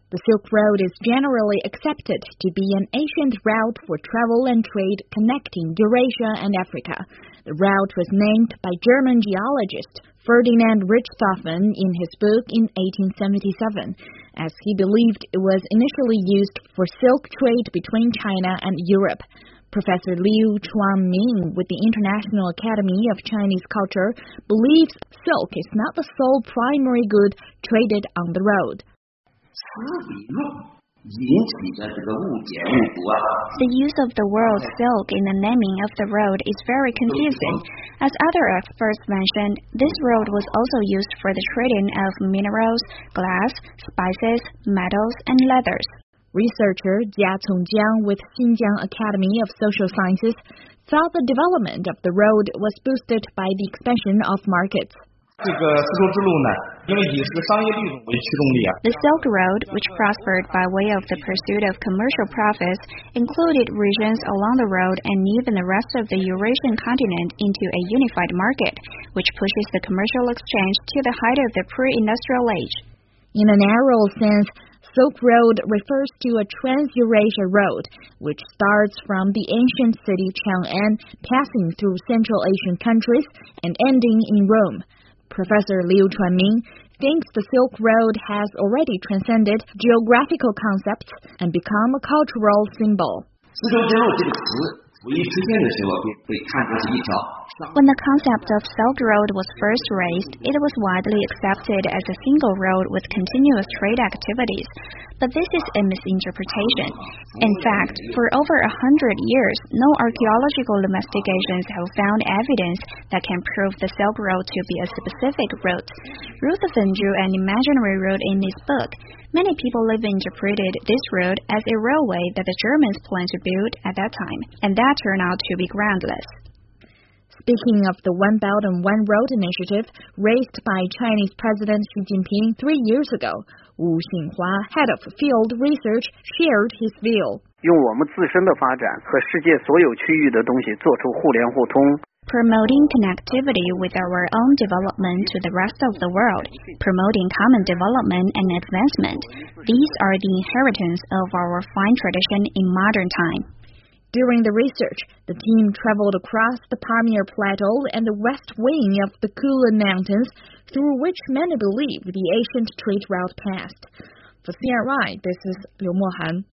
The Silk Road is generally accepted to be an ancient route for travel and trade connecting Eurasia and Africa. The route was named by German geologist Ferdinand Richthofen in his book in 1877, as he believed it was initially used for silk trade between China and Europe. Professor Liu Chuanming with the International Academy of Chinese Culture believes silk is not the sole primary good traded on the road. The use of the word silk in the naming of the road is very confusing. As other experts mentioned, this road was also used for the trading of minerals, glass, spices, metals, and leathers. Researcher Jia Congjiang with Xinjiang Academy of Social Sciences thought the development of the road was boosted by the expansion of markets. The Silk Road, which prospered by way of the pursuit of commercial profits, included regions along the road and even the rest of the Eurasian continent into a unified market, which pushes the commercial exchange to the height of the pre-industrial age. In a narrow sense, Silk Road refers to a Trans-Eurasia road, which starts from the ancient city Chang'an, passing through Central Asian countries and ending in Rome. Professor Liu Chuanming thinks the Silk Road has already transcended geographical concepts and become a cultural symbol. When the concept of Silk Road was first raised, it was widely accepted as a single road with continuous trade activities. But this is a misinterpretation. In fact, for over 100 years, no archaeological investigations have found evidence that can prove the Silk Road to be a specific route. Richthofen drew an imaginary route in his book. Many people have interpreted this route as a railway that the Germans planned to build at that time, and that turned out to be groundless. Speaking of the One Belt and One Road initiative raised by Chinese President Xi Jinping 3 years ago, Wu Xinhua, head of field research, shared his view. Promoting connectivity with our own development to the rest of the world, promoting common development and advancement. These are the inheritance of our fine tradition in modern time. During the research, the team traveled across the Pamir Plateau and the west wing of the Kulin Mountains, through which many believe the ancient trade route passed. For CRI, this is Liu Mohan.